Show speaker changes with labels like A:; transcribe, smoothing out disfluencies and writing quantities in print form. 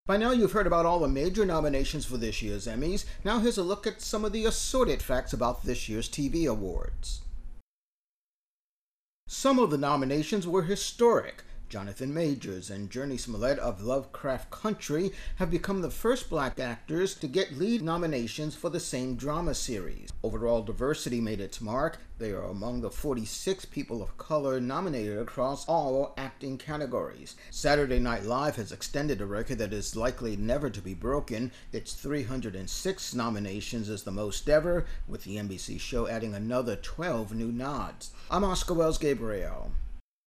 A: By now you've heard about all the major nominations for this year's Emmys. Now here's a look at some of the assorted facts about this year's TV awards. Some of the nominations were historic. Jonathan Majors and Jurnee Smollett of Lovecraft Country have become the first black actors to get lead nominations for the same drama series. Overall diversity made its mark. They are among the 46 people of color nominated across all acting categories. Saturday Night Live has extended a record that is likely never to be broken. Its 306 nominations is the most ever, with the NBC show adding another 12 new nods. I'm Oscar Wells Gabriel.